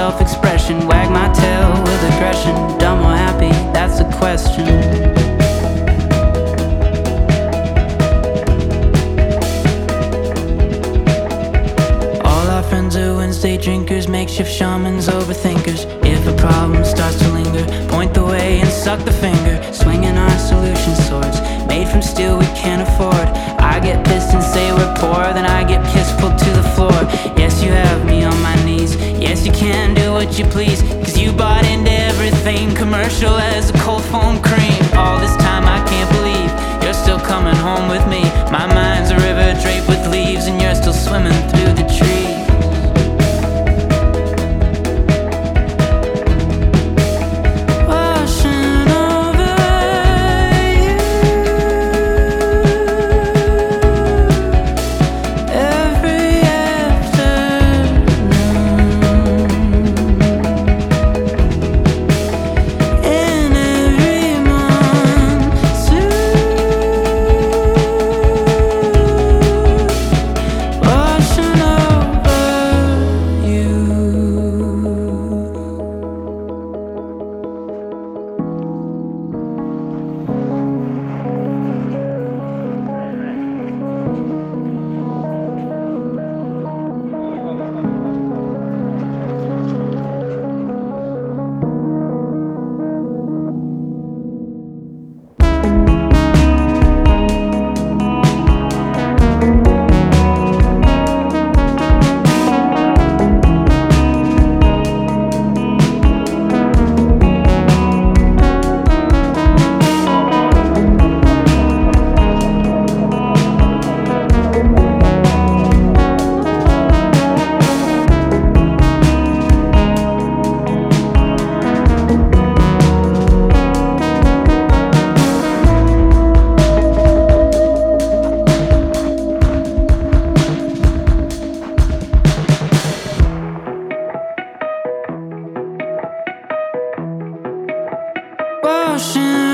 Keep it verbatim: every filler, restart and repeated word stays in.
self-expression. Wag my tail with aggression. Dumb or happy, that's the question. Wednesday drinkers, makeshift shamans, overthinkers. If a problem starts to linger, point the way and suck the finger. Swinging our solution swords, made from steel we can't afford. I get pissed and say we're poor, then I get pissed pulled to the floor. Yes, you have me on my knees. Yes, you can do what you please, cause you bought into everything commercial as a cold foam cream. All this time I can't believe you're still coming home with me. My mind's a river draped with leaves, and you're still swimming through the trees. Washing